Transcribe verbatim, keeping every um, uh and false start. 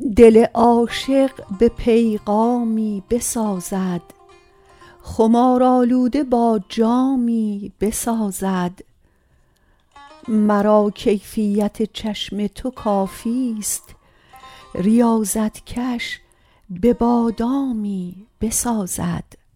دل عاشق به پیغامی بسازد، خمارآلوده با جامی بسازد. مرا کیفیت چشم تو کافیست، ریاضت کش به بادامی بسازد.